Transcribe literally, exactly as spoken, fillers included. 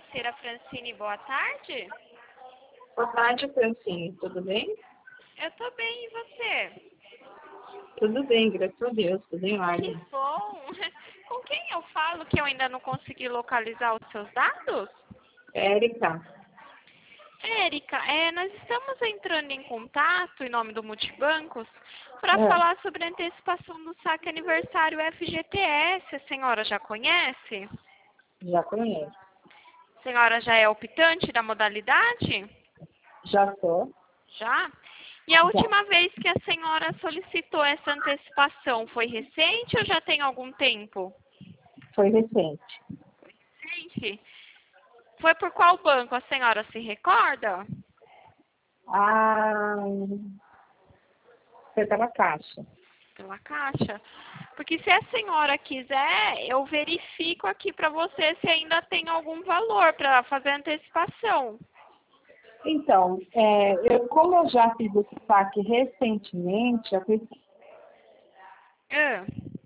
financeira Francine, boa tarde. Boa tarde, Francine. Tudo bem? Eu tô bem, e você? Tudo bem, graças a Deus. Tudo em Que ordem. bom. Com quem eu falo que eu ainda não consegui localizar os seus dados? Érica. Érica, é, nós estamos entrando em contato em nome do Multibancos para É, falar sobre a antecipação do saque aniversário F G T S. A senhora já conhece? já conheço. A senhora já é optante da modalidade? Já sou? Já? E a Já. última vez que a senhora solicitou essa antecipação foi recente ou já tem algum tempo? Foi recente. Recente? Foi por qual banco? A senhora se recorda? Ah, foi pela Caixa. Pela Caixa. Porque se a senhora quiser, eu verifico aqui para você se ainda tem algum valor para fazer a antecipação. Então, é, eu, como eu já fiz esse saque recentemente, eu fiz- Ah.